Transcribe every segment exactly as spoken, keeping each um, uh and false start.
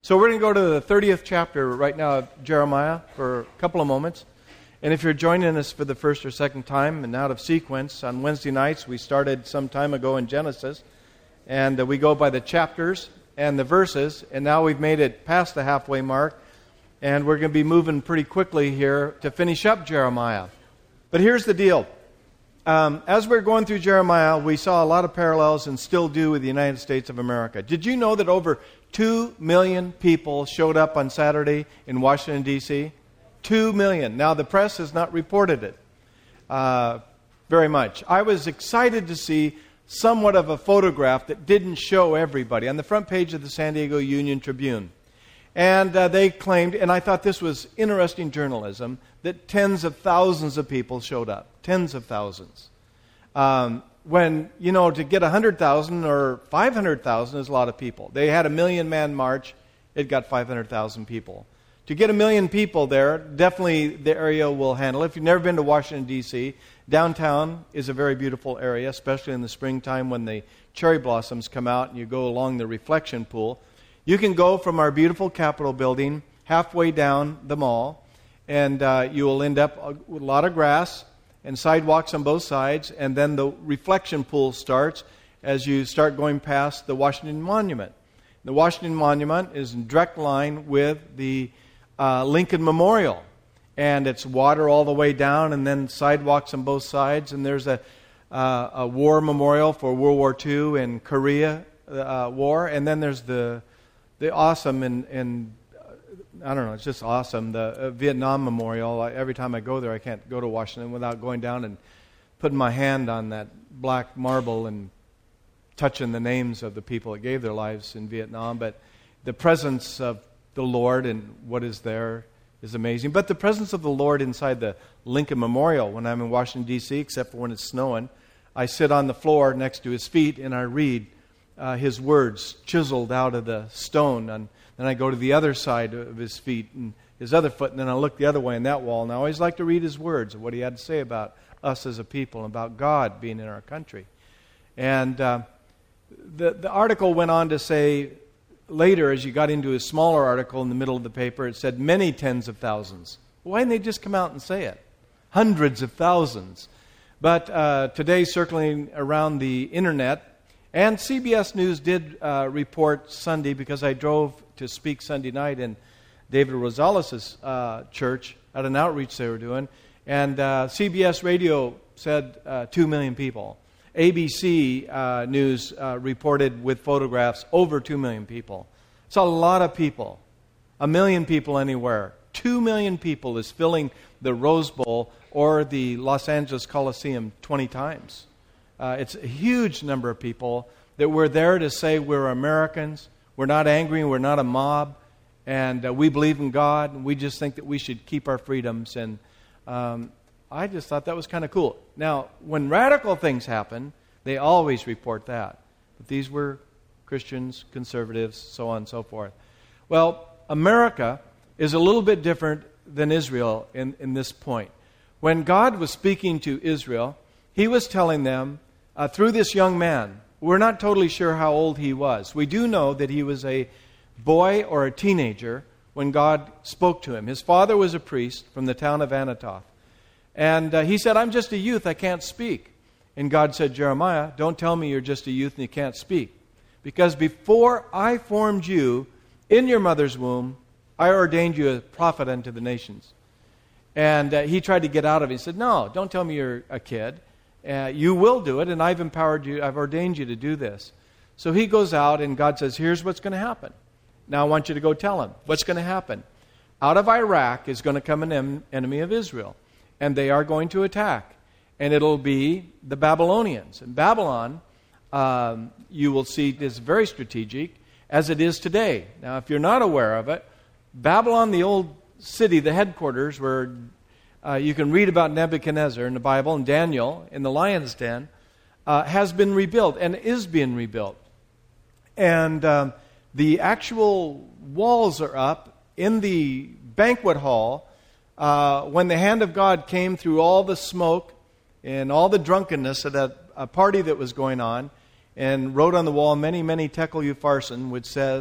So we're going to go to the thirtieth chapter right now of Jeremiah for a couple of moments. And if you're joining us for the first or second time and out of sequence, on Wednesday nights we started some time ago in Genesis. And uh, we go by the chapters and the verses. And now we've made it past the halfway mark. And we're going to be moving pretty quickly here to finish up Jeremiah. But here's the deal. Um, as we're going through Jeremiah, we saw a lot of parallels and still do with the United States of America. Did you know that over two million people showed up on Saturday in Washington, D C? Two million. Now, the press has not reported it uh, very much. I was excited to see somewhat of a photograph that didn't show everybody on the front page of the San Diego Union Tribune. And uh, they claimed, and I thought this was interesting journalism, that tens of thousands of people showed up. Tens of thousands. Um, when, you know, to get one hundred thousand or five hundred thousand is a lot of people. They had a million-man march. It got five hundred thousand people. To get a million people there, definitely the area will handle it. If you've never been to Washington, D C, downtown is a very beautiful area, especially in the springtime when the cherry blossoms come out and you go along the reflection pool. You can go from our beautiful Capitol building halfway down the mall, and uh, you will end up with a lot of grass and sidewalks on both sides, and then the reflection pool starts as you start going past the Washington Monument. The Washington Monument is in direct line with the uh, Lincoln Memorial, and it's water all the way down, and then sidewalks on both sides, and there's a, uh, a war memorial for World War Two and Korea uh, War, and then there's the the awesome and, and I don't know, it's just awesome. The uh, Vietnam Memorial, I, every time I go there, I can't go to Washington without going down and putting my hand on that black marble and touching the names of the people that gave their lives in Vietnam. But the presence of the Lord and what is there is amazing. But the presence of the Lord inside the Lincoln Memorial, when I'm in Washington, D C, except for when it's snowing, I sit on the floor next to his feet and I read uh, his words chiseled out of the stone. And then I go to the other side of his feet and his other foot, and then I look the other way in that wall. And I always like to read his words of what he had to say about us as a people and about God being in our country. And uh, the, the article went on to say later, as you got into a smaller article in the middle of the paper, it said many tens of thousands. Why didn't they just come out and say it? Hundreds of thousands. But uh, today, circling around the internet, and C B S News did uh, report Sunday, because I drove to speak Sunday night in David Rosales' uh, church at an outreach they were doing, and uh, C B S Radio said uh, two million people. A B C uh, News uh, reported with photographs over two million people. It's a lot of people. A million people anywhere. Two million people is filling the Rose Bowl or the Los Angeles Coliseum twenty times. Uh, it's a huge number of people that we're there to say we're Americans, we're not angry, we're not a mob, and uh, we believe in God, and we just think that we should keep our freedoms. And um, I just thought that was kind of cool. Now, when radical things happen, they always report that. But these were Christians, conservatives, so on and so forth. Well, America is a little bit different than Israel in, in this point. When God was speaking to Israel, He was telling them, uh, through this young man, we're not totally sure how old he was. We do know that he was a boy or a teenager when God spoke to him. His father was a priest from the town of Anathoth. And uh, he said, I'm just a youth, I can't speak. And God said, Jeremiah, don't tell me you're just a youth and you can't speak. Because before I formed you in your mother's womb, I ordained you a prophet unto the nations. And uh, he tried to get out of it. He said, no, don't tell me you're a kid. Uh, you will do it, and I've empowered you, I've ordained you to do this. So he goes out, and God says, here's what's going to happen. Now I want you to go tell him what's going to happen. Out of Iraq is going to come an em- enemy of Israel, and they are going to attack. And it'll be the Babylonians. And Babylon, um, you will see, is very strategic, as it is today. Now, if you're not aware of it, Babylon, the old city, the headquarters, where uh, you can read about Nebuchadnezzar in the Bible, and Daniel in the lion's den, uh, has been rebuilt and is being rebuilt. And um, the actual walls are up in the banquet hall. Uh, when the hand of God came through all the smoke and all the drunkenness at a, a party that was going on, and wrote on the wall, many, many tekel upharsin, which says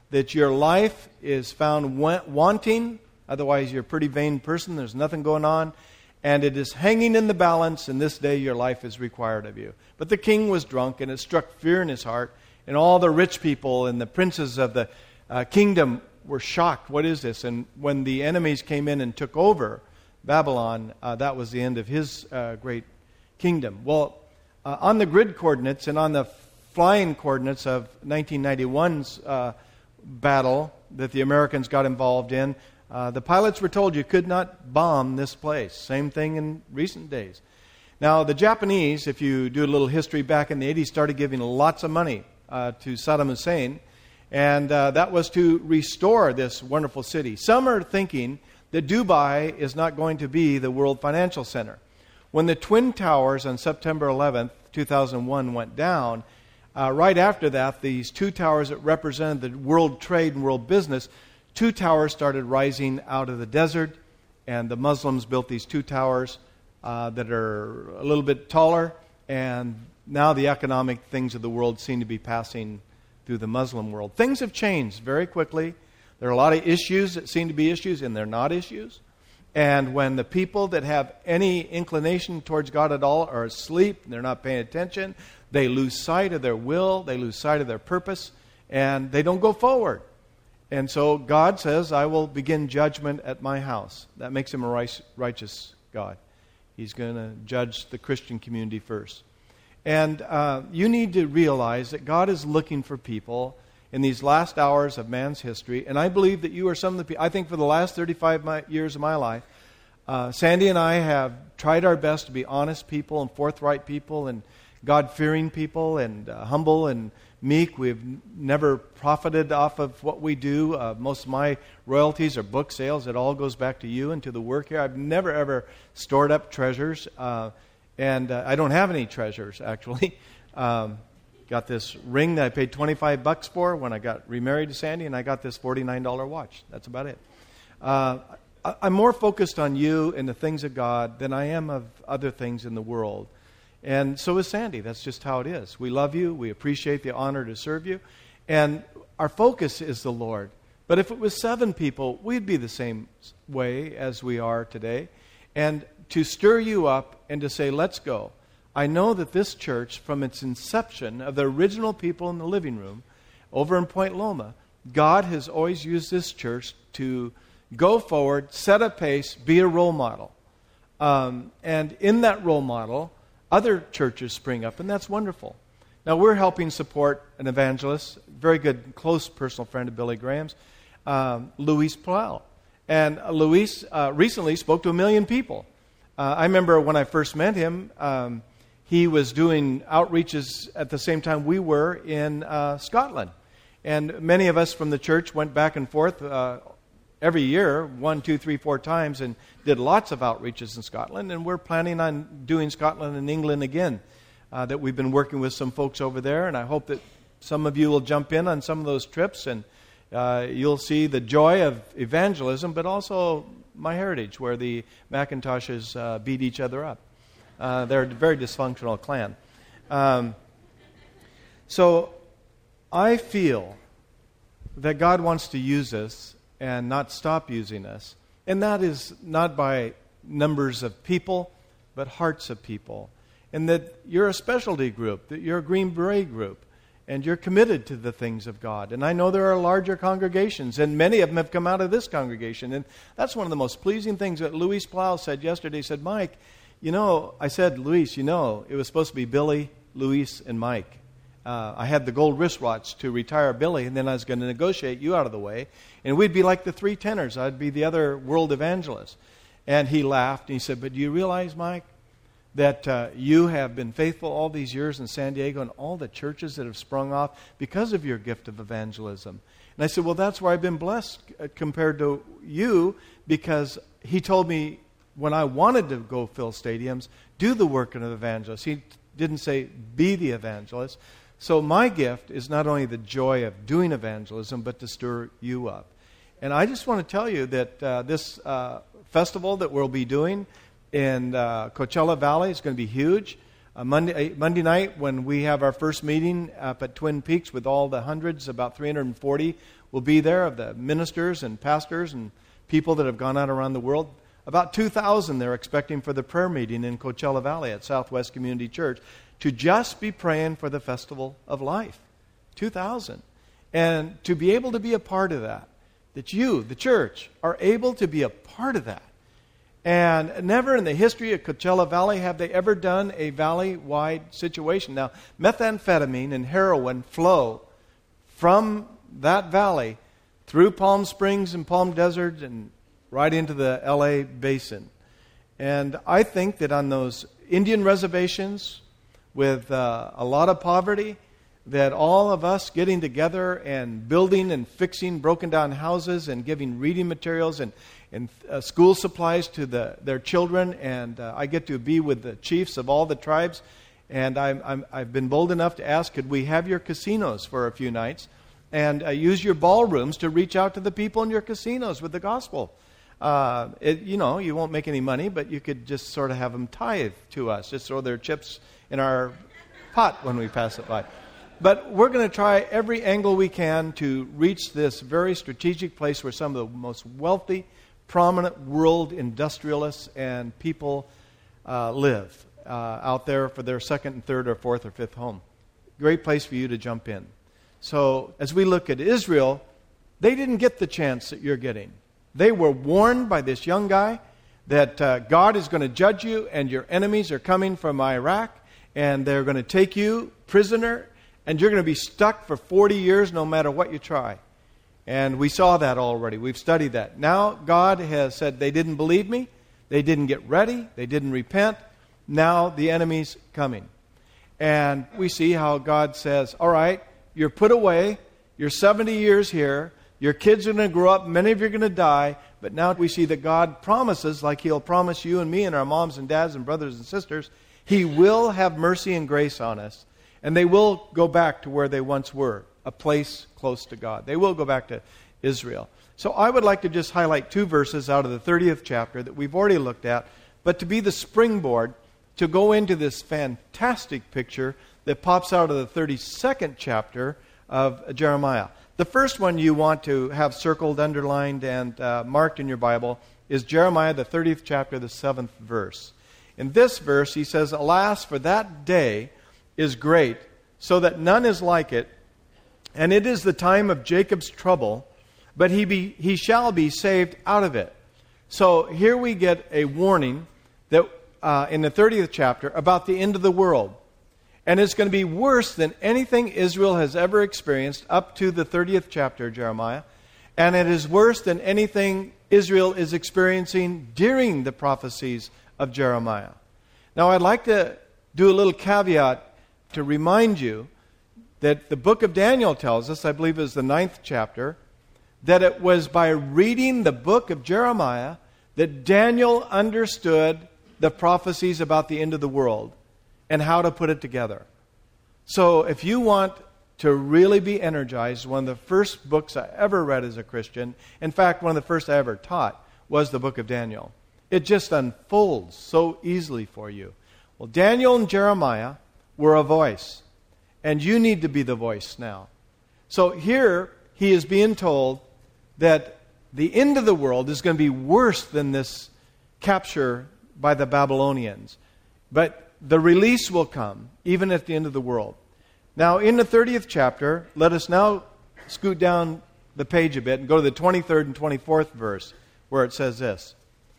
that your life is found wanting, otherwise you're a pretty vain person, there's nothing going on, and it is hanging in the balance, and this day your life is required of you. But the king was drunk, and it struck fear in his heart, and all the rich people and the princes of the uh, kingdom were shocked. What is this? And when the enemies came in and took over Babylon, uh, that was the end of his uh, great kingdom. Well, uh, on the grid coordinates and on the flying coordinates of nineteen ninety-one's uh, battle that the Americans got involved in, uh, the pilots were told you could not bomb this place. Same thing in recent days. Now, the Japanese, if you do a little history back in the eighties, started giving lots of money uh, to Saddam Hussein, and uh, that was to restore this wonderful city. Some are thinking that Dubai is not going to be the world financial center. When the Twin Towers on September eleventh, two thousand one went down, uh, right after that, these two towers that represented the world trade and world business, two towers started rising out of the desert, and the Muslims built these two towers uh, that are a little bit taller, and now the economic things of the world seem to be passing through the Muslim world. Things have changed very quickly. There are a lot of issues that seem to be issues, and they're not issues. And when the people that have any inclination towards God at all are asleep, they're not paying attention, they lose sight of their will, they lose sight of their purpose, and they don't go forward. And so God says, I will begin judgment at my house. That makes him a righteous God. He's going to judge the Christian community first. And uh, you need to realize that God is looking for people in these last hours of man's history, and I believe that you are some of the people. I think for the last thirty-five my, years of my life, uh, Sandy and I have tried our best to be honest people and forthright people and God-fearing people and uh, humble and meek. We've never profited off of what we do. Uh, most of my royalties are book sales. It all goes back to you and to the work here. I've never, ever stored up treasures, uh, and uh, I don't have any treasures, actually. Um, Got this ring that I paid twenty-five bucks for when I got remarried to Sandy, and I got this forty-nine dollars watch. That's about it. Uh, I, I'm more focused on you and the things of God than I am of other things in the world. And so is Sandy. That's just how it is. We love you. We appreciate the honor to serve you. And our focus is the Lord. But if it was seven people, we'd be the same way as we are today. And to stir you up and to say, let's go. I know that this church, from its inception of the original people in the living room over in Point Loma, God has always used this church to go forward, set a pace, be a role model. Um, and in that role model, other churches spring up, and that's wonderful. Now, we're helping support an evangelist, very good, close personal friend of Billy Graham's, um, Luis Plau. And uh, Luis uh, recently spoke to a million people. Uh, I remember when I first met him, um, he was doing outreaches at the same time we were in uh, Scotland. And many of us from the church went back and forth uh, every year, one, two, three, four times, and did lots of outreaches in Scotland. And we're planning on doing Scotland and England again, uh, that we've been working with some folks over there. And I hope that some of you will jump in on some of those trips, and uh, you'll see the joy of evangelism, but also my heritage, where the Macintoshes uh, beat each other up. Uh, they're a very dysfunctional clan. Um, so I feel that God wants to use us and not stop using us. And that is not by numbers of people, but hearts of people. And that you're a specialty group, that you're a Green Beret group, and you're committed to the things of God. And I know there are larger congregations, and many of them have come out of this congregation. And that's one of the most pleasing things that Luis Plau said yesterday. He said, Mike, you know, I said, Luis, you know, it was supposed to be Billy, Luis, and Mike. Uh, I had the gold wristwatch to retire Billy, and then I was going to negotiate you out of the way, and we'd be like the three tenors. I'd be the other world evangelist. And he laughed, and he said, but do you realize, Mike, that uh, you have been faithful all these years in San Diego and all the churches that have sprung off because of your gift of evangelism? And I said, well, that's where I've been blessed compared to you, because he told me, when I wanted to go fill stadiums, do the work of an evangelist. He didn't say, be the evangelist. So my gift is not only the joy of doing evangelism, but to stir you up. And I just want to tell you that uh, this uh, festival that we'll be doing in uh, Coachella Valley is going to be huge. Uh, Monday, Monday night, when we have our first meeting up at Twin Peaks with all the hundreds, about three hundred forty, will be there, of the ministers and pastors and people that have gone out around the world. About two thousand they're expecting for the prayer meeting in Coachella Valley at Southwest Community Church to just be praying for the Festival of Life. two thousand. And to be able to be a part of that, that you, the church, are able to be a part of that. And never in the history of Coachella Valley have they ever done a valley-wide situation. Now, methamphetamine and heroin flow from that valley through Palm Springs and Palm Desert and right into the L A basin. And I think that on those Indian reservations with uh, a lot of poverty, that all of us getting together and building and fixing broken down houses and giving reading materials and, and uh, school supplies to the, their children. And uh, I get to be with the chiefs of all the tribes. And I'm, I'm, I've been bold enough to ask, could we have your casinos for a few nights and uh, use your ballrooms to reach out to the people in your casinos with the gospel? Uh, it, you know, you won't make any money, but you could just sort of have them tithe to us. Just throw their chips in our pot when we pass it by. But we're going to try every angle we can to reach this very strategic place where some of the most wealthy, prominent world industrialists and people uh, live uh, out there for their second and third or fourth or fifth home. Great place for you to jump in. So as we look at Israel, they didn't get the chance that you're getting. They were warned by this young guy that uh, God is going to judge you and your enemies are coming from Iraq and they're going to take you prisoner and you're going to be stuck for forty years no matter what you try. And we saw that already. We've studied that. Now God has said they didn't believe me. They didn't get ready. They didn't repent. Now the enemy's coming. And we see how God says, all right, you're put away. You're seventy years here. Your kids are going to grow up. Many of you are going to die. But now we see that God promises, like He'll promise you and me and our moms and dads and brothers and sisters, He will have mercy and grace on us. And they will go back to where they once were, a place close to God. They will go back to Israel. So I would like to just highlight two verses out of the thirtieth chapter that we've already looked at, but to be the springboard to go into this fantastic picture that pops out of the thirty-second chapter of Jeremiah. The first one you want to have circled, underlined, and uh, marked in your Bible is Jeremiah, the thirtieth chapter, the seventh verse. In this verse, he says, "Alas, for that day is great, so that none is like it, and it is the time of Jacob's trouble, but he be he shall be saved out of it." So here we get a warning that uh, in the thirtieth chapter about the end of the world. And it's going to be worse than anything Israel has ever experienced up to the thirtieth chapter of Jeremiah. And it is worse than anything Israel is experiencing during the prophecies of Jeremiah. Now, I'd like to do a little caveat to remind you that the book of Daniel tells us, I believe it was the ninth chapter, that it was by reading the book of Jeremiah that Daniel understood the prophecies about the end of the world and how to put it together. So if you want to really be energized, one of the first books I ever read as a Christian, in fact, one of the first I ever taught, was the book of Daniel. It just unfolds so easily for you. Well, Daniel and Jeremiah were a voice, and you need to be the voice now. So here he is being told that the end of the world is going to be worse than this capture by the Babylonians. But the release will come, even at the end of the world. Now, in the thirtieth chapter, let us now scoot down the page a bit and go to the twenty-third and twenty-fourth verse, where it says this.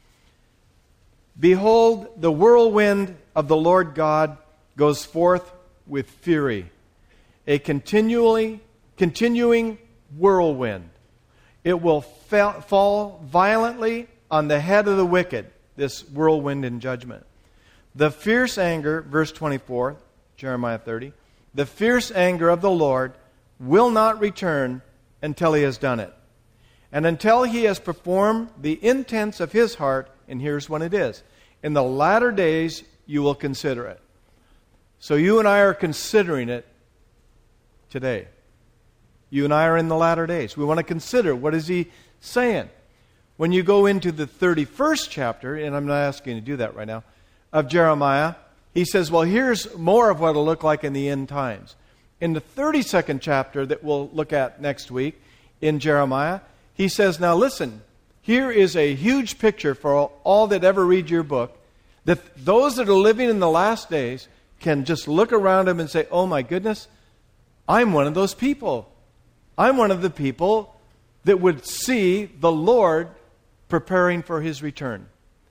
"Behold, the whirlwind of the Lord God goes forth with fury, a continually, continuing whirlwind. It will fa- fall violently on the head of the wicked," this whirlwind in judgment. "The fierce anger," verse twenty-four, Jeremiah thirty, "the fierce anger of the Lord will not return until He has done it. And until He has performed the intents of His heart," and here's when it is, "in the latter days you will consider it." So you and I are considering it today. You and I are in the latter days. We want to consider, what is He saying? When you go into the thirty-first chapter, and I'm not asking you to do that right now, of Jeremiah, he says, well, here's more of what it'll look like in the end times. In the thirty-second chapter that we'll look at next week, in Jeremiah. He says, now listen, here is a huge picture for all, all that ever read your book, that those that are living in the last days can just look around them and say, oh my goodness, I'm one of those people. I'm one of the people that would see the Lord preparing for His return.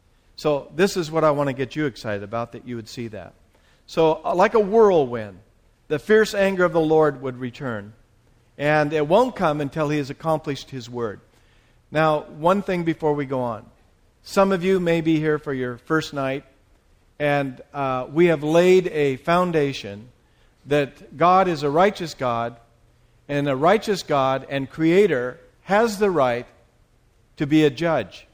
So this is what I want to get you excited about, that you would see that. So like a whirlwind, the fierce anger of the Lord would return. And it won't come until He has accomplished His word. Now, one thing before we go on. Some of you may be here for your first night, and uh, we have laid a foundation that God is a righteous God, and a righteous God and Creator has the right to be a judge.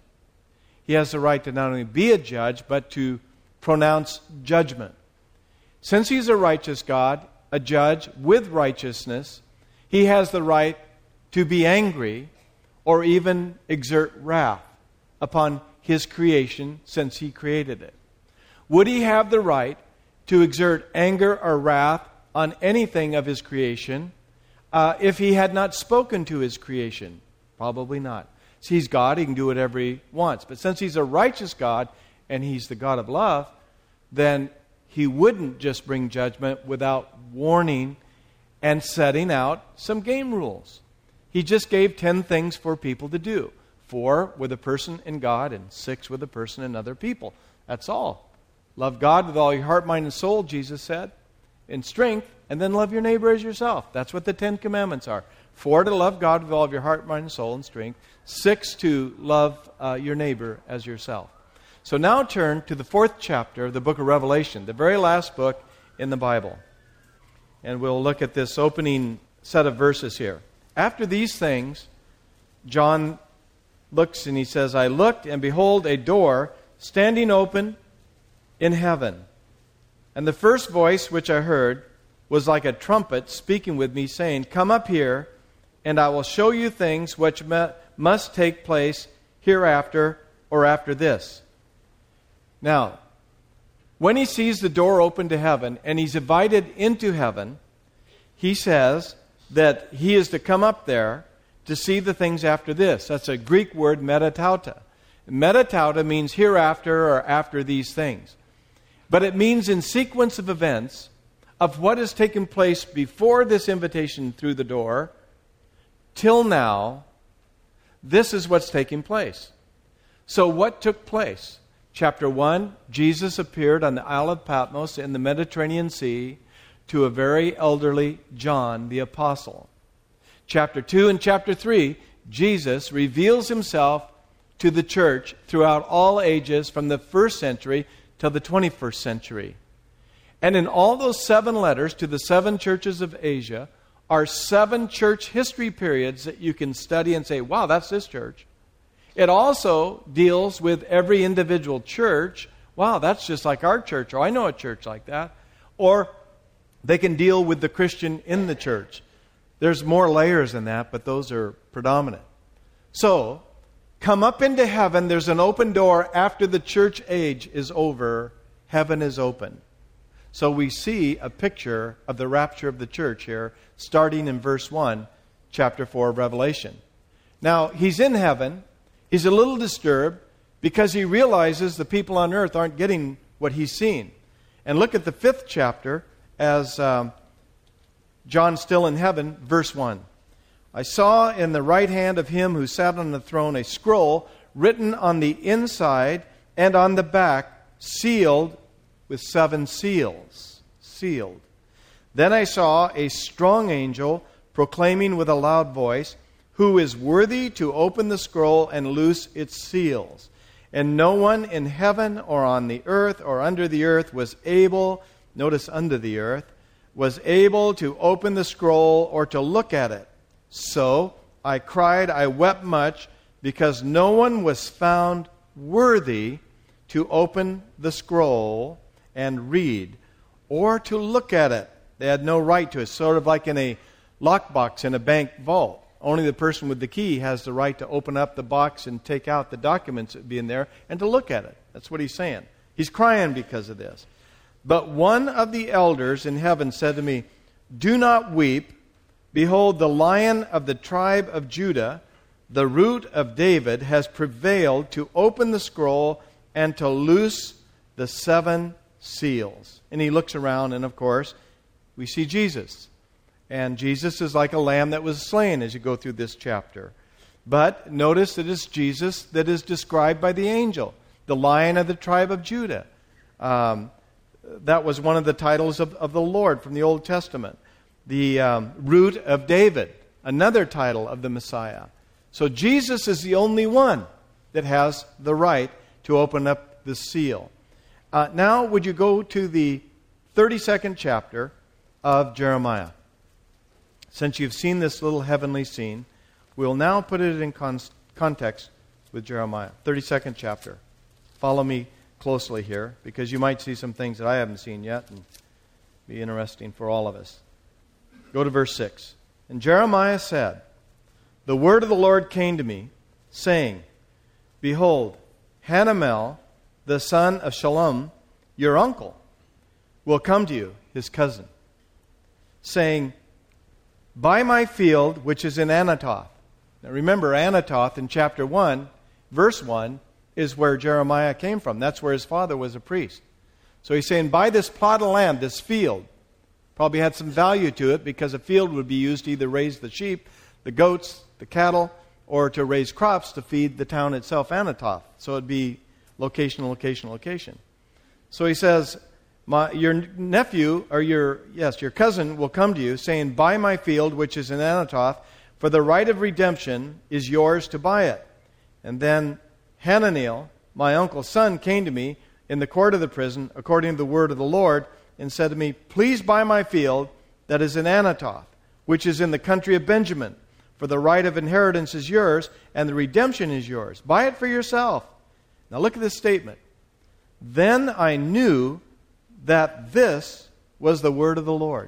He has the right to not only be a judge, but to pronounce judgment. Since He's a righteous God, a judge with righteousness, He has the right to be angry or even exert wrath upon His creation since He created it. Would He have the right to exert anger or wrath on anything of His creation uh, if He had not spoken to His creation? Probably not. See, He's God, He can do whatever He wants. But since He's a righteous God and He's the God of love, then He wouldn't just bring judgment without warning and setting out some game rules. He just gave ten things for people to do. Four with a person and God, and six with a person and other people. That's all. Love God with all your heart, mind, and soul, Jesus said, in strength, and then love your neighbor as yourself. That's what the Ten Commandments are. Four, to love God with all of your heart, mind, and soul, and strength. Six, to love uh, your neighbor as yourself. So now turn to the fourth chapter of the book of Revelation, the very last book in the Bible. And we'll look at this opening set of verses here. After these things, John looks and he says, I looked, and behold, a door standing open in heaven. And the first voice which I heard was like a trumpet speaking with me, saying, Come up here, and I will show you things which must take place hereafter or after this. Now, when he sees the door open to heaven, and he's invited into heaven, he says that he is to come up there to see the things after this. That's a Greek word, metatauta. Metatauta means hereafter or after these things. But it means in sequence of events of what has taken place before this invitation through the door till now. This is what's taking place. So what took place? Chapter one, Jesus appeared on the Isle of Patmos in the Mediterranean Sea to a very elderly John the Apostle. Chapter two and chapter three, Jesus reveals Himself to the church throughout all ages from the first century till the twenty-first century. And in all those seven letters to the seven churches of Asia are seven church history periods that you can study and say, wow, that's this church. It also deals with every individual church. Wow, that's just like our church, or I know a church like that. Or they can deal with the Christian in the church. There's more layers than that, but those are predominant. So, come up into heaven. There's an open door after the church age is over. Heaven is open. So we see a picture of the rapture of the church here, starting in verse one, chapter four of Revelation. Now, he's in heaven. He's a little disturbed because he realizes the people on earth aren't getting what he's seen. And look at the fifth chapter as um, John's still in heaven, verse one. I saw in the right hand of him who sat on the throne a scroll written on the inside and on the back, sealed with seven seals. Sealed. Then I saw a strong angel proclaiming with a loud voice, Who is worthy to open the scroll and loose its seals? And no one in heaven or on the earth or under the earth was able, notice under the earth, was able to open the scroll or to look at it. So I cried, I wept much, because no one was found worthy to open the scroll and read, or to look at it. They had no right to it. Sort of like in a lockbox in a bank vault. Only the person with the key has the right to open up the box and take out the documents that would be in there and to look at it. That's what he's saying. He's crying because of this. But one of the elders in heaven said to me, Do not weep. Behold, the Lion of the tribe of Judah, the Root of David, has prevailed to open the scroll and to loose the seven seals. And he looks around, and of course, we see Jesus. And Jesus is like a lamb that was slain as you go through this chapter. But notice that it's Jesus that is described by the angel, the Lion of the tribe of Judah. Um, that was one of the titles of, of the Lord from the Old Testament. The um, Root of David, another title of the Messiah. So Jesus is the only one that has the right to open up the seal. Uh, now, would you go to the thirty-second chapter of Jeremiah? Since you've seen this little heavenly scene, we'll now put it in con- context with Jeremiah. thirty-second chapter. Follow me closely here, because you might see some things that I haven't seen yet and be interesting for all of us. Go to verse six. And Jeremiah said, the word of the Lord came to me, saying, behold, Hanamel, the son of Shallum, your uncle, will come to you, his cousin, saying, buy my field which is in Anathoth. Now remember, Anathoth in chapter one, verse one, is where Jeremiah came from. That's where his father was a priest. So he's saying, buy this plot of land, this field. Probably had some value to it, because a field would be used to either raise the sheep, the goats, the cattle, or to raise crops to feed the town itself, Anathoth. So it'd be location, location, location. So he says, my, your nephew, or your, yes, your cousin will come to you, saying, buy my field which is in Anathoth, for the right of redemption is yours to buy it. And then Hananiel, my uncle's son, came to me in the court of the prison, according to the word of the Lord, and said to me, please buy my field that is in Anathoth, which is in the country of Benjamin, for the right of inheritance is yours, and the redemption is yours. Buy it for yourself. Now look at this statement. Then I knew that this was the word of the Lord.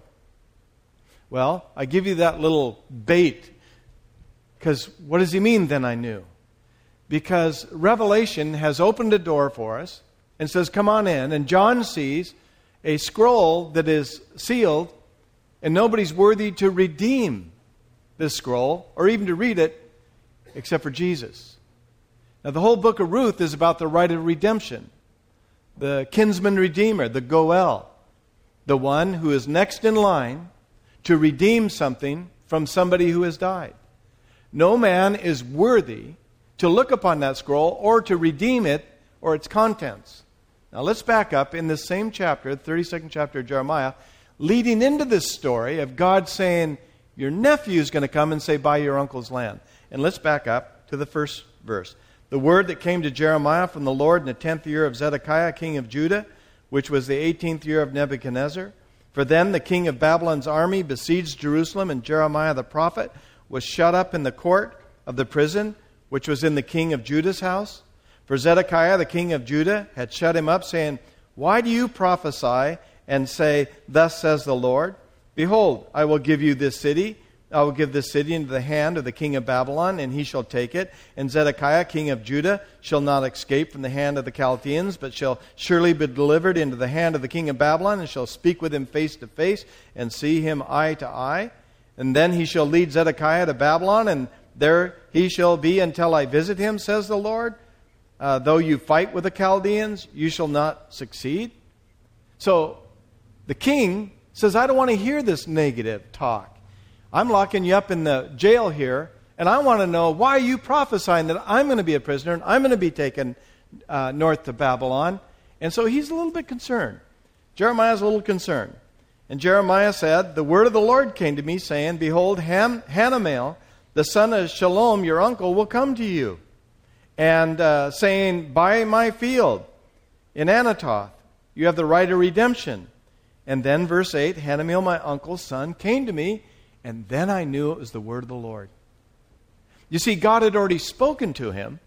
Well, I give you that little bait, because what does he mean, then I knew? Because Revelation has opened a door for us and says, come on in. And John sees a scroll that is sealed, and nobody's worthy to redeem this scroll or even to read it except for Jesus. Now, the whole book of Ruth is about the right of redemption, the kinsman redeemer, the Goel, the one who is next in line to redeem something from somebody who has died. No man is worthy to look upon that scroll or to redeem it or its contents. Now let's back up in this same chapter, the thirty-second chapter of Jeremiah, leading into this story of God saying, your nephew is going to come and say, buy your uncle's land. And let's back up to the first verse. The word that came to Jeremiah from the Lord in the tenth year of Zedekiah, king of Judah, which was the eighteenth year of Nebuchadnezzar. For then the king of Babylon's army besieged Jerusalem, and Jeremiah the prophet was shut up in the court of the prison, which was in the king of Judah's house. For Zedekiah, the king of Judah, had shut him up, saying, why do you prophesy and say, thus says the Lord? Behold, I will give you this city. I will give this city into the hand of the king of Babylon, and he shall take it. And Zedekiah, king of Judah, shall not escape from the hand of the Chaldeans, but shall surely be delivered into the hand of the king of Babylon, and shall speak with him face to face, and see him eye to eye. And then he shall lead Zedekiah to Babylon, and there he shall be until I visit him, says the Lord. Uh, though you fight with the Chaldeans, you shall not succeed. So the king says, I don't want to hear this negative talk. I'm locking you up in the jail here, and I want to know, why are you prophesying that I'm going to be a prisoner and I'm going to be taken uh, north to Babylon? And so he's a little bit concerned. Jeremiah's a little concerned. And Jeremiah said, the word of the Lord came to me, saying, behold, Ham- Hanamel, the son of Shallum, your uncle, will come to you, and uh, saying, buy my field in Anathoth. You have the right of redemption. And then verse eight, Hanamel, my uncle's son, came to me, and then I knew it was the word of the Lord. You see, God had already spoken to him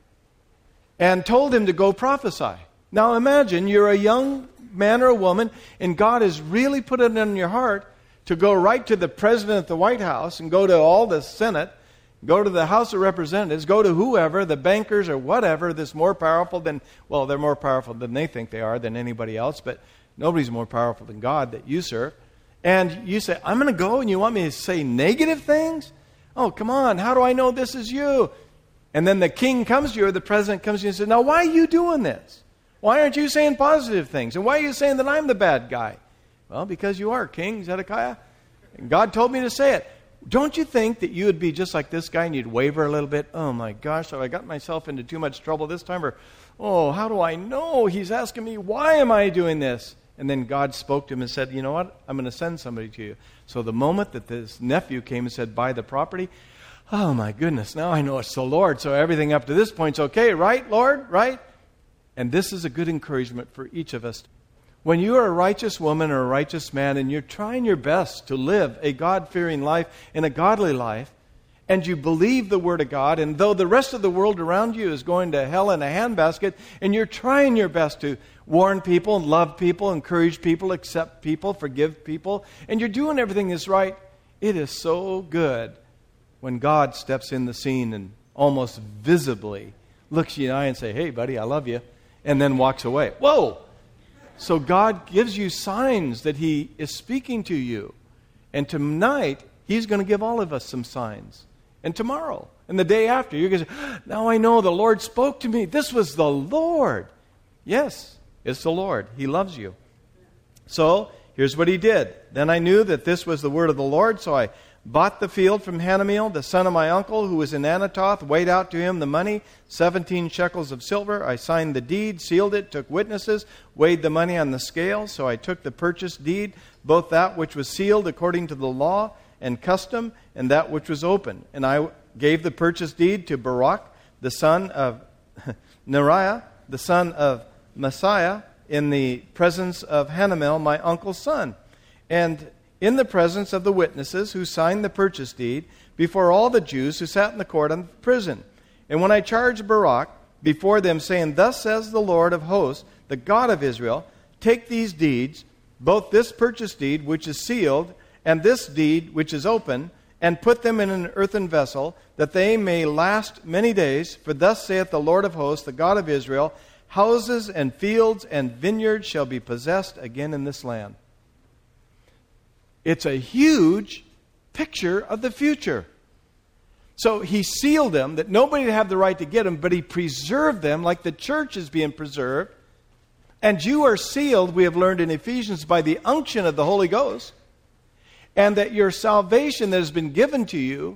and told him to go prophesy. Now imagine you're a young man or a woman, and God has really put it in your heart to go right to the president of the White House and go to all the Senate, go to the House of Representatives, go to whoever, the bankers or whatever that's more powerful than, well, they're more powerful than they think they are, than anybody else, but nobody's more powerful than God that you serve. And you say, I'm going to go and you want me to say negative things? Oh, come on, how do I know this is you? And then the king comes to you or the president comes to you and says, now why are you doing this? Why aren't you saying positive things? And why are you saying that I'm the bad guy? Well, because you are, King Zedekiah. And God told me to say it. Don't you think that you would be just like this guy and you'd waver a little bit? Oh my gosh, have I got myself into too much trouble this time? Or, oh, how do I know? He's asking me, why am I doing this? And then God spoke to him and said, you know what? I'm going to send somebody to you. So the moment that this nephew came and said, buy the property, oh my goodness, now I know it's the Lord. So everything up to this point is okay, right, Lord? Right? And this is a good encouragement for each of us. When you are a righteous woman or a righteous man and you're trying your best to live a God-fearing life and a godly life, and you believe the Word of God, and though the rest of the world around you is going to hell in a handbasket, and you're trying your best to warn people and love people, encourage people, accept people, forgive people, and you're doing everything that's right, it is so good when God steps in the scene and almost visibly looks you in the eye and say, hey, buddy, I love you, and then walks away. Whoa! So God gives you signs that He is speaking to you. And tonight, He's going to give all of us some signs. And tomorrow, and the day after, you're going to say, now I know the Lord spoke to me. This was the Lord. Yes, it's the Lord. He loves you. So, here's what He did. Then I knew that this was the word of the Lord, so I bought the field from Hanameel, the son of my uncle, who was in Anatoth, weighed out to him the money, seventeen shekels of silver. I signed the deed, sealed it, took witnesses, weighed the money on the scale. So I took the purchase deed, both that which was sealed according to the law and custom, and that which was open. And I gave the purchase deed to Barak, the son of Neriah, the son of Messiah, in the presence of Hanameel, my uncle's son. And in the presence of the witnesses who signed the purchase deed, before all the Jews who sat in the court of the prison. And when I charged Barak before them, saying, thus says the Lord of hosts, the God of Israel, take these deeds, both this purchase deed which is sealed, and this deed which is open, and put them in an earthen vessel, that they may last many days. For thus saith the Lord of hosts, the God of Israel, houses and fields and vineyards shall be possessed again in this land. It's a huge picture of the future. So He sealed them, that nobody would have the right to get them, but He preserved them like the church is being preserved. And you are sealed, we have learned in Ephesians, by the unction of the Holy Ghost. And that your salvation that has been given to you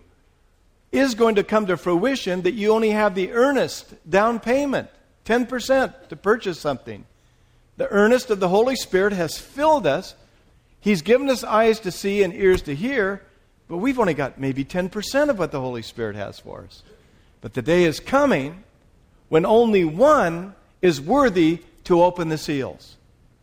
is going to come to fruition, that you only have the earnest down payment, ten percent, to purchase something. The earnest of the Holy Spirit has filled us. He's given us eyes to see and ears to hear, but we've only got maybe ten percent of what the Holy Spirit has for us. But the day is coming when only one is worthy to open the seals.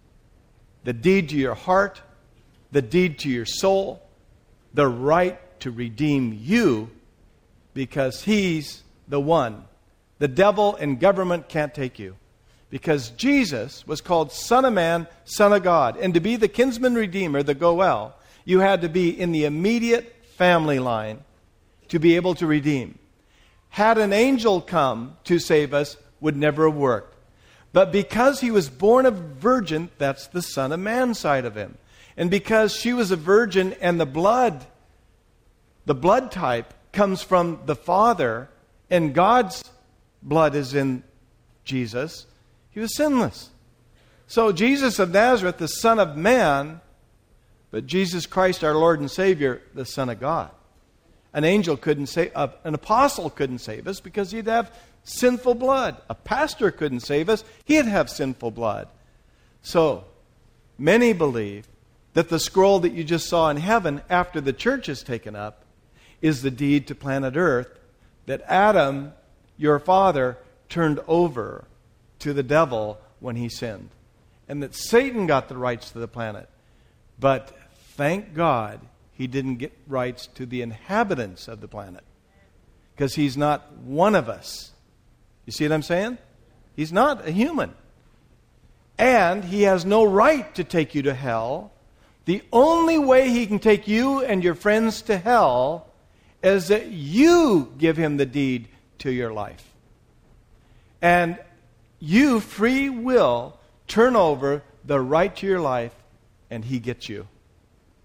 The deed to your heart, the deed to your soul, the right to redeem you, because He's the one. The devil and government can't take you. Because Jesus was called Son of Man, Son of God. And to be the kinsman redeemer, the Goel, you had to be in the immediate family line to be able to redeem. Had an angel come to save us, would never have worked. But because He was born a virgin, that's the Son of Man side of Him. And because she was a virgin and the blood, the blood type comes from the Father, and God's blood is in Jesus, He was sinless. So Jesus of Nazareth, the Son of Man, but Jesus Christ, our Lord and Savior, the Son of God. An angel couldn't save, uh, an apostle couldn't save us because he'd have sinful blood. A pastor couldn't save us. He'd have sinful blood. So, many believe that the scroll that you just saw in heaven after the church is taken up is the deed to planet Earth that Adam, your father, turned over to the devil when he sinned. And that Satan got the rights to the planet. But thank God he didn't get rights to the inhabitants of the planet. Because he's not one of us. You see what I'm saying? He's not a human. And he has no right to take you to hell. The only way he can take you and your friends to hell is that you give him the deed to your life. And you, free will, turn over the right to your life, and he gets you.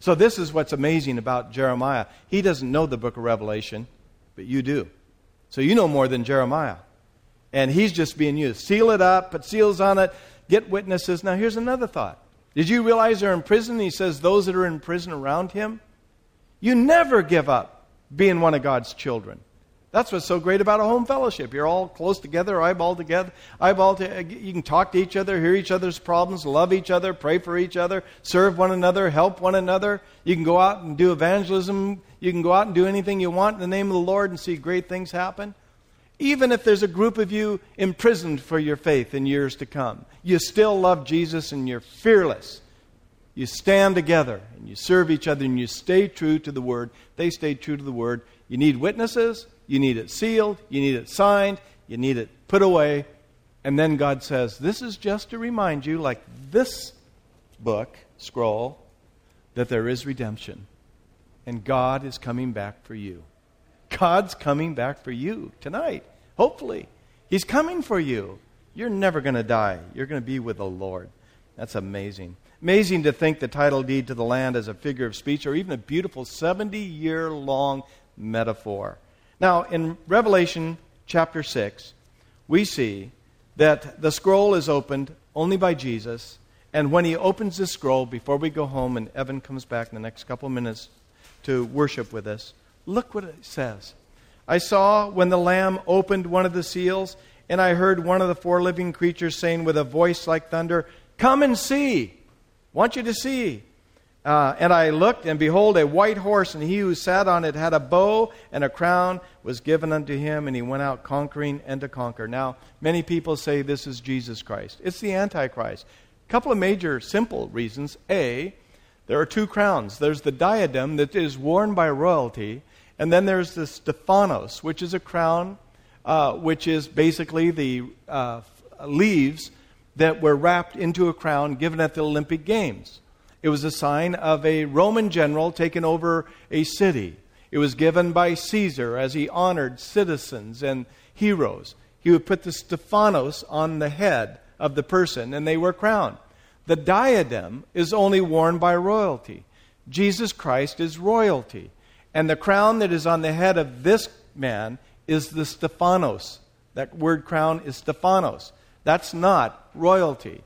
So this is what's amazing about Jeremiah. He doesn't know the book of Revelation, but you do. So you know more than Jeremiah. And he's just being used. Seal it up, put seals on it, get witnesses. Now here's another thought. Did you realize they're in prison? He says those that are in prison around him. You never give up being one of God's children. That's what's so great about a home fellowship. You're all close together, eyeball together, eyeball to, you can talk to each other, hear each other's problems, love each other, pray for each other, serve one another, help one another. You can go out and do evangelism. You can go out and do anything you want in the name of the Lord and see great things happen. Even if there's a group of you imprisoned for your faith in years to come, you still love Jesus and you're fearless. You stand together and you serve each other and you stay true to the Word. They stay true to the Word. You need witnesses. You need it sealed. You need it signed. You need it put away. And then God says, this is just to remind you, like this book, scroll, that there is redemption. And God is coming back for you. God's coming back for you tonight. Hopefully. He's coming for you. You're never going to die. You're going to be with the Lord. That's amazing. Amazing to think the title deed to the land as a figure of speech or even a beautiful seventy-year-long metaphor. Now, in Revelation chapter six, we see that the scroll is opened only by Jesus. And when he opens the scroll, before we go home and Evan comes back in the next couple of minutes to worship with us, look what it says. I saw when the Lamb opened one of the seals, and I heard one of the four living creatures saying with a voice like thunder, "Come and see." Want you to see. Uh, and I looked, and behold, a white horse, and he who sat on it had a bow, and a crown was given unto him, and he went out conquering and to conquer. Now, many people say this is Jesus Christ. It's the Antichrist. A couple of major, simple reasons. A, there are two crowns. There's the diadem that is worn by royalty, and then there's the Stephanos, which is a crown, uh, which is basically the uh, leaves that were wrapped into a crown given at the Olympic Games. It was a sign of a Roman general taking over a city. It was given by Caesar as he honored citizens and heroes. He would put the Stephanos on the head of the person, and they were crowned. The diadem is only worn by royalty. Jesus Christ is royalty. And the crown that is on the head of this man is the Stephanos. That word crown is Stephanos. That's not royalty.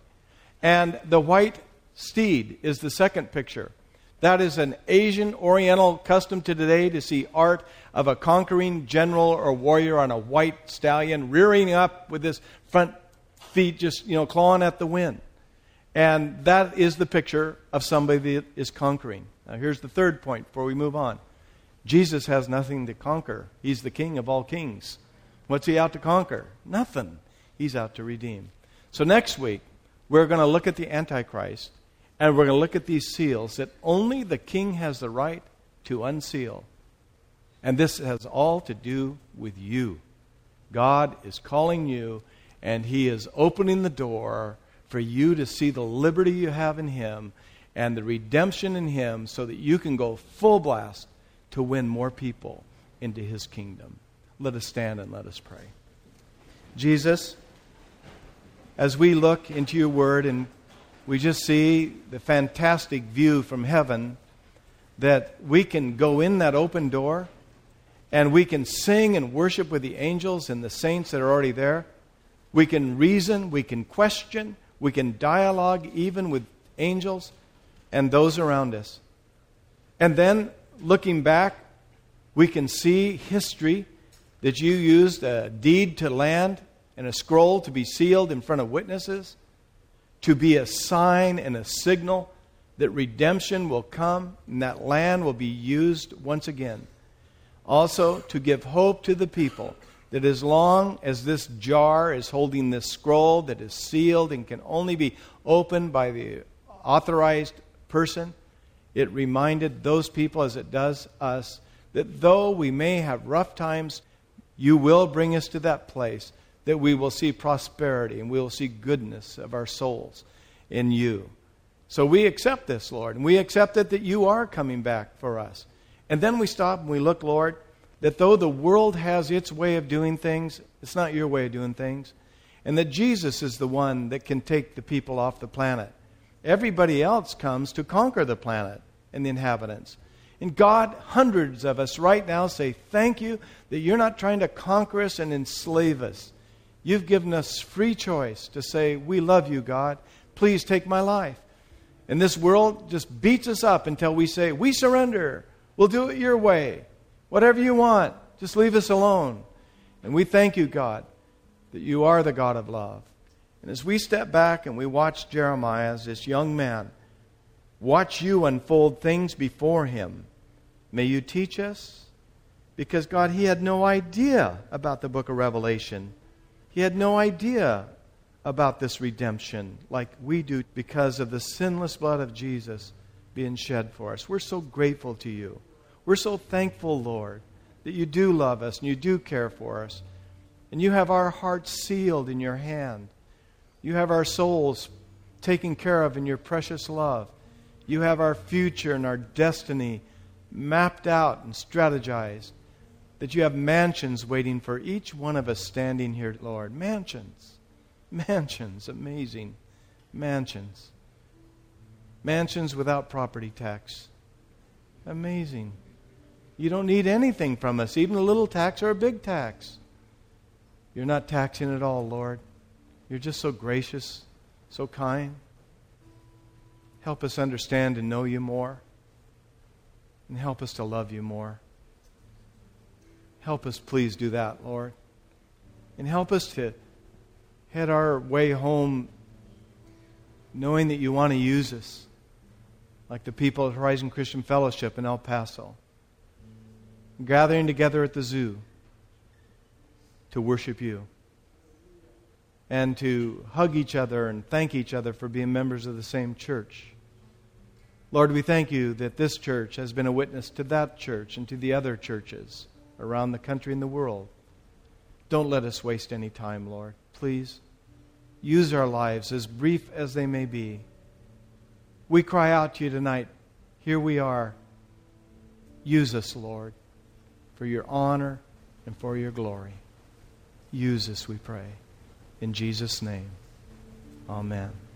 And the white steed is the second picture. That is an Asian Oriental custom to today to see art of a conquering general or warrior on a white stallion rearing up with his front feet just, you know, clawing at the wind. And that is the picture of somebody that is conquering. Now here's the third point before we move on. Jesus has nothing to conquer. He's the King of all kings. What's he out to conquer? Nothing. He's out to redeem. So next week, we're going to look at the Antichrist, and we're going to look at these seals that only the king has the right to unseal. And this has all to do with you. God is calling you, and he is opening the door for you to see the liberty you have in him and the redemption in him so that you can go full blast to win more people into his kingdom. Let us stand and let us pray. Jesus, as we look into your word and we just see the fantastic view from heaven that we can go in that open door and we can sing and worship with the angels and the saints that are already there. We can reason, we can question, we can dialogue even with angels and those around us. And then, looking back, we can see history that you used a deed to land and a scroll to be sealed in front of witnesses, to be a sign and a signal that redemption will come and that land will be used once again. Also, to give hope to the people that as long as this jar is holding this scroll that is sealed and can only be opened by the authorized person, it reminded those people, as it does us, that though we may have rough times, you will bring us to that place that we will see prosperity and we will see goodness of our souls in you. So we accept this, Lord, and we accept it that you are coming back for us. And then we stop and we look, Lord, that though the world has its way of doing things, it's not your way of doing things. And that Jesus is the one that can take the people off the planet. Everybody else comes to conquer the planet. and the inhabitants. And God, hundreds of us right now say thank you that you're not trying to conquer us and enslave us. You've given us free choice to say, we love you, God. Please take my life. And this world just beats us up until we say, we surrender. We'll do it your way. Whatever you want, just leave us alone. And we thank you, God, that you are the God of love. And as we step back and we watch Jeremiah as this young man, watch you unfold things before him, may you teach us. Because, God, he had no idea about the book of Revelation. He had no idea about this redemption like we do because of the sinless blood of Jesus being shed for us. We're so grateful to you. We're so thankful, Lord, that you do love us and you do care for us. And you have our hearts sealed in your hand. You have our souls taken care of in your precious love. You have our future and our destiny mapped out and strategized. That you have mansions waiting for each one of us standing here, Lord. Mansions. Mansions. Amazing. Mansions. Mansions without property tax. Amazing. You don't need anything from us, even a little tax or a big tax. You're not taxing at all, Lord. You're just so gracious, so kind. Help us understand and know you more. And help us to love you more. Help us please do that, Lord. And help us to head our way home knowing that you want to use us like the people at Horizon Christian Fellowship in El Paso. Gathering together at the zoo to worship you. And to hug each other and thank each other for being members of the same church. Lord, we thank you that this church has been a witness to that church and to the other churches around the country and the world. Don't let us waste any time, Lord. Please, use our lives, as brief as they may be. We cry out to you tonight. Here we are. Use us, Lord, for your honor and for your glory. Use us, we pray. In Jesus' name, amen.